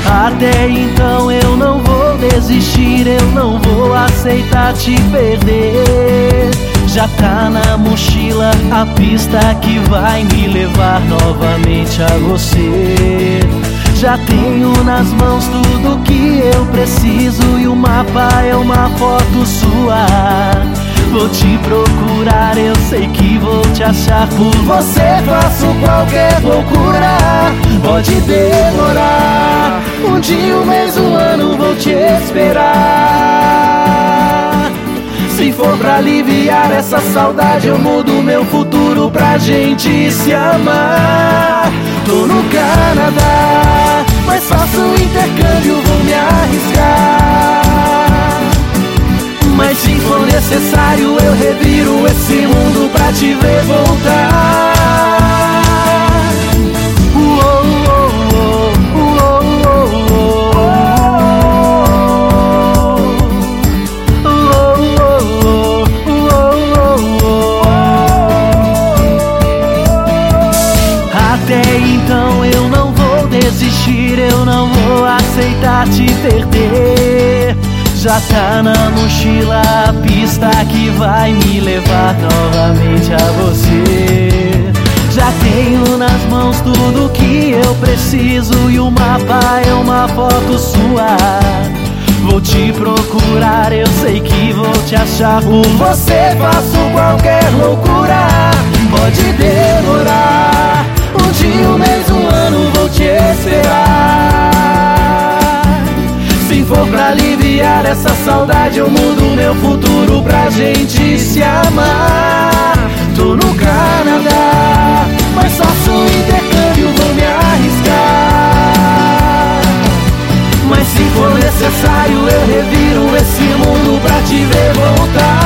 Até então eu não vou desistir, eu não vou aceitar te perder. Já tá na mochila a pista que vai me levar novamente a você. Já tenho nas mãos tudo que eu preciso e o mapa é uma foto sua. Vou te procurar, eu sei que vou te achar. Por você faço qualquer loucura. Pode demorar um dia, um mês, um ano, vou te esperar. Se for pra aliviar essa saudade, eu mudo meu futuro pra gente se amar. Tô no Canadá, mas faço intercâmbio, vou me arriscar. Mas se for necessário, eu reviro esse mundo pra te ver voltar. Até então eu não vou desistir, eu não vou aceitar te perder. Já tá na mochila a pista que vai me levar novamente a você. Já tenho nas mãos tudo que eu preciso e o mapa é uma foto sua. Vou te procurar, eu sei que vou te achar. Por você faço qualquer loucura. Pode demorar um dia, um mês, um ano, vou te esperar. Se for pra aliviar essa saudade, eu mudo meu futuro pra gente se amar. Tô no Canadá, mas faço intercâmbio, vou me arriscar. Mas se for necessário, eu reviro esse mundo pra te ver voltar.